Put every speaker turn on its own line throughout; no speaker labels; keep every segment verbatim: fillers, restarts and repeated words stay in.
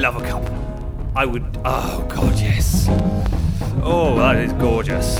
love a cup. I would... Oh, God, yes. Oh, that is gorgeous.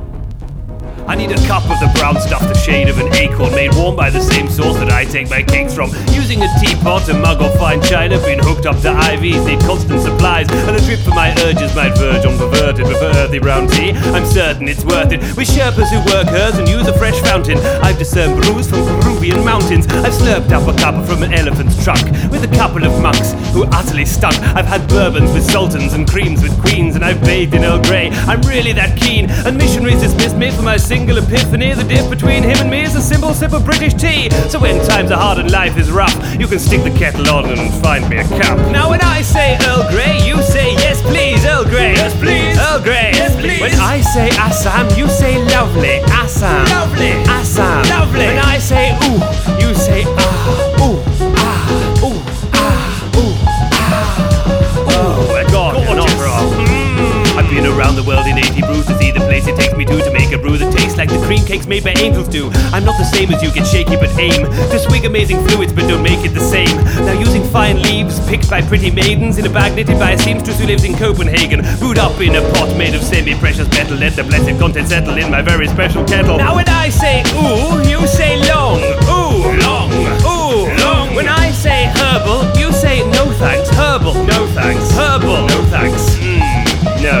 I need a cup of the brown stuff, the shade of an acorn, made warm by the same source that I take my cakes from. Using a teapot, a mug or fine china, been hooked up to I Vs, need constant supplies, and a drip for my urges might verge on perverted. But for earthy brown tea, I'm certain it's worth it. With Sherpas who work hers and use a fresh fountain, I've discerned brews from Peruvian mountains. I've slurped up a cup from an elephant's trunk with a couple of monks who utterly stunk. I've had bourbons with sultans and creams with queens, and I've bathed in Earl Grey. I'm really that keen, and missionaries dismissed me for my single epiphany. The dip between him and me is a simple sip of British tea. So when times are hard and life is rough, you can stick the kettle on and find me a cup. Now when I say Earl Grey, you say yes please, Earl Grey. Yes please, Earl Grey. Yes please. When I say Assam, you say lovely, Assam. Lovely, Assam. Lovely. When I say ooh, you say ah, ooh, ah, ooh, ah, ooh, ah. Oh, and God, an opera. Mm. I've been around the world in eighty brews to see the place it takes me to to make a brew that tastes like the cream cakes made by angels do. I'm not the same as you, get shaky but aim to swig amazing fluids but don't make it the same. Now using fine leaves picked by pretty maidens in a bag knitted by a seamstress who lives in Copenhagen, brewed up in a pot made of semi-precious metal, let the blessed content settle in my very special kettle. Now when I say ooh, you say long, ooh, long, ooh, long. When I say herbal, you say no thanks, herbal, no thanks, herbal, no thanks. Mm, no.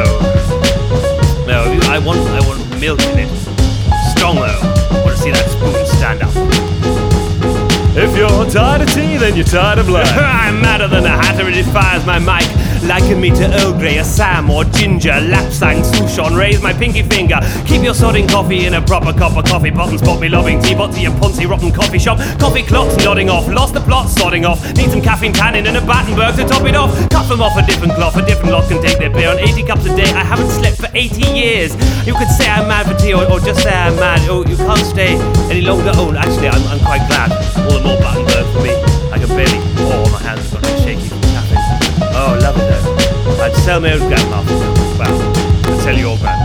No, I want, I want milk in it. Strong though. I want to see that spoon stand up. If you're tired of tea, then you're tired of life. I'm madder than a hatter, it fires my mic. Liken me to Earl Grey, Assam or ginger, Lapsang, Souchon, raise my pinky finger. Keep your sodding coffee in a proper cup of coffee pot and spot me lobbing teapot to your poncy rotten coffee shop. Coffee clots nodding off, lost the plot, sodding off. Need some caffeine tannin and a Battenberg to top it off. Cut them off a different cloth, a different lot can take their beer on eighty cups a day. I haven't slept for eighty years. You could say I'm mad for tea or, or just say I'm mad. Oh, you can't stay any longer. Oh, actually, I'm, I'm quite glad. All the more Battenberg for me. I can barely pour, my hands got a shaky from caffeine. Oh, love it though. I'd sell my own grandma. Well, I'd sell your grandma.